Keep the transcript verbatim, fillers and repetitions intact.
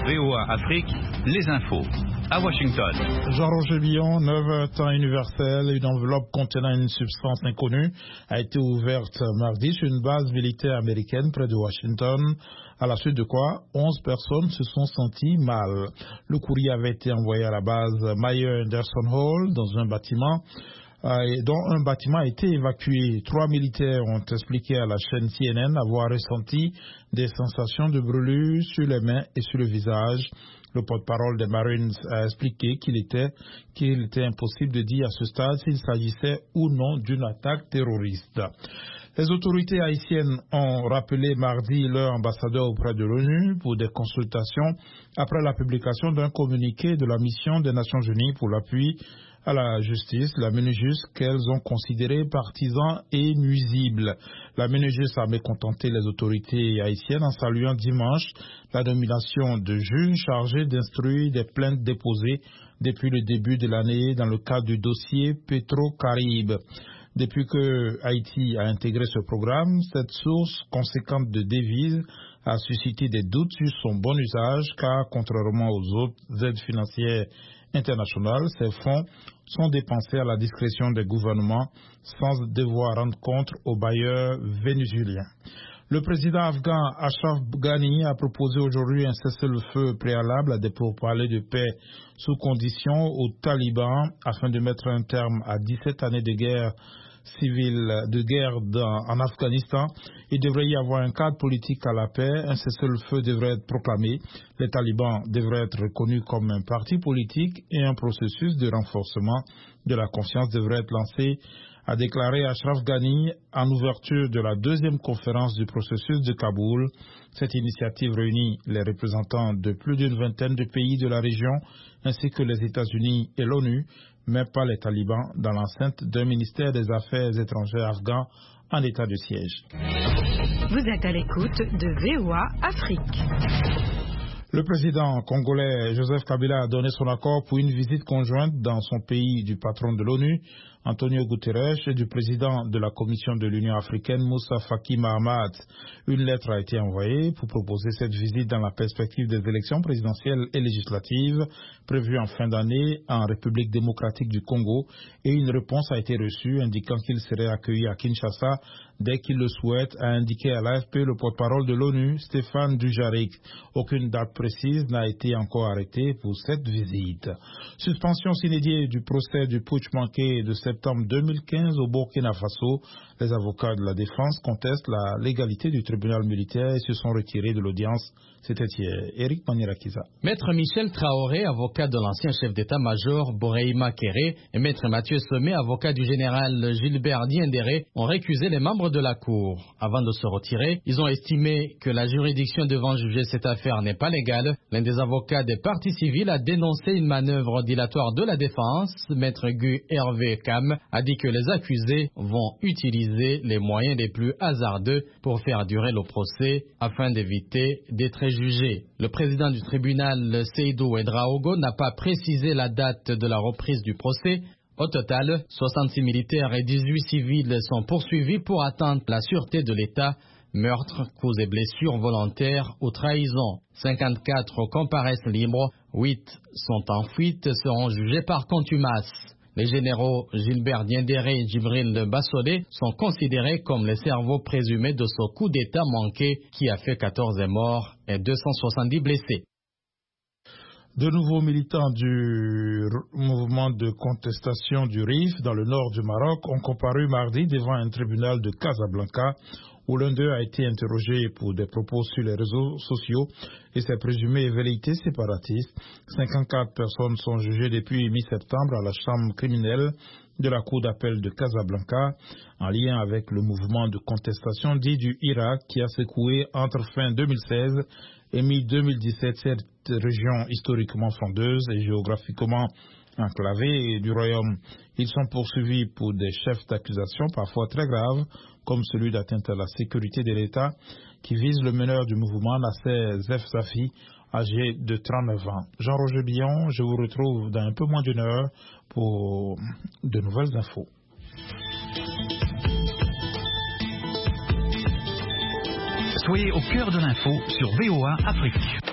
V O A Afrique, les infos. À Washington. Jean-Roger Billon, neuf heures temps universel, une enveloppe contenant une substance inconnue a été ouverte mardi sur une base militaire américaine près de Washington, à la suite de quoi onze personnes se sont senties mal. Le courrier avait été envoyé à la base Mayer Anderson Hall dans un bâtiment dont un bâtiment a été évacué. Trois militaires ont expliqué à la chaîne C N N avoir ressenti des sensations de brûlure sur les mains et sur le visage. Le porte-parole des Marines a expliqué qu'il était, qu'il était impossible de dire à ce stade s'il s'agissait ou non d'une attaque terroriste. Les autorités haïtiennes ont rappelé mardi leur ambassadeur auprès de l'ONU pour des consultations après la publication d'un communiqué de la mission des Nations Unies pour l'appui à la justice, la MINUJUST, qu'elles ont considéré partisan et nuisible. La MINUJUST a mécontenté les autorités haïtiennes en saluant dimanche la nomination de juges chargés d'instruire des plaintes déposées depuis le début de l'année dans le cadre du dossier Petro-Caraïbes. Depuis que Haïti a intégré ce programme, cette source conséquente de devises a suscité des doutes sur son bon usage, car contrairement aux autres aides financières internationales, ces fonds sont dépensés à la discrétion des gouvernements sans devoir rendre compte aux bailleurs vénézuéliens. Le président afghan Ashraf Ghani a proposé aujourd'hui un cessez-le-feu préalable à des pourparlers de paix sous condition aux talibans afin de mettre un terme à dix-sept années de guerre civile, de guerre dans, en Afghanistan. Il devrait y avoir un cadre politique à la paix, un cessez-le-feu devrait être proclamé, les talibans devraient être reconnus comme un parti politique et un processus de renforcement de la confiance devrait être lancé, a déclaré Ashraf Ghani en ouverture de la deuxième conférence du processus de Kaboul. Cette initiative réunit les représentants de plus d'une vingtaine de pays de la région ainsi que les États-Unis et l'ONU, mais pas les talibans, dans l'enceinte d'un ministère des Affaires étrangères afghan en état de siège. Vous êtes à l'écoute de V O A Afrique. Le président congolais Joseph Kabila a donné son accord pour une visite conjointe dans son pays du patron de l'ONU, Antonio Guterres, et du président de la Commission de l'Union africaine, Moussa Faki Mahamat. Une lettre a été envoyée pour proposer cette visite dans la perspective des élections présidentielles et législatives prévues en fin d'année en République démocratique du Congo, et une réponse a été reçue indiquant qu'il serait accueilli à Kinshasa dès qu'il le souhaite, a indiqué à l'A F P le porte-parole de l'ONU, Stéphane Dujarric. Aucune date précise n'a été encore arrêtée pour cette visite. Suspension sine die du procès du putsch manqué de septembre deux mille quinze au Burkina Faso. Les avocats de la défense contestent la légalité du tribunal militaire et se sont retirés de l'audience. C'était hier. Eric Manirakiza. Maître Michel Traoré, avocat de l'ancien chef d'état-major Boreima Kéré, et Maître Mathieu Sommet, avocat du général Gilbert Diendéré, ont récusé les membres de la Cour. Avant de se retirer, ils ont estimé que la juridiction devant juger cette affaire n'est pas légale. L'un des avocats des parties civiles a dénoncé une manœuvre dilatoire de la défense. Maître Gu Hervé Cam a dit que les accusés vont utiliser les moyens les plus hasardeux pour faire durer le procès afin d'éviter d'être jugés. Le président du tribunal, Seydou Ouedraogo, n'a pas précisé la date de la reprise du procès. Au total, soixante-six militaires et dix-huit civils sont poursuivis pour atteinte à la sûreté de l'État, meurtre, coups et blessures volontaires ou trahison. cinquante-quatre comparaissent libres, huit sont en fuite et seront jugés par contumace. Les généraux Gilbert Diendéré et Djibril Bassodé sont considérés comme les cerveaux présumés de ce coup d'État manqué qui a fait quatorze morts et deux cent soixante-dix blessés. De nouveaux militants du mouvement de contestation du R I F dans le nord du Maroc ont comparu mardi devant un tribunal de Casablanca où l'un d'eux a été interrogé pour des propos sur les réseaux sociaux et ses présumées velléités séparatistes. cinquante-quatre personnes sont jugées depuis mi-septembre à la chambre criminelle de la cour d'appel de Casablanca en lien avec le mouvement de contestation dit du Irak qui a secoué entre fin deux mille seize et mi-deux mille dix-sept cette région historiquement fondeuse et géographiquement enclavée du royaume. Ils sont poursuivis pour des chefs d'accusation parfois très graves, comme celui d'atteinte à la sécurité de l'État, qui vise le meneur du mouvement, Nasser Zefzafi, âgé de trente-neuf ans. Jean-Roger Billon, je vous retrouve dans un peu moins d'une heure pour de nouvelles infos. Soyez au cœur de l'info sur V O A Afrique.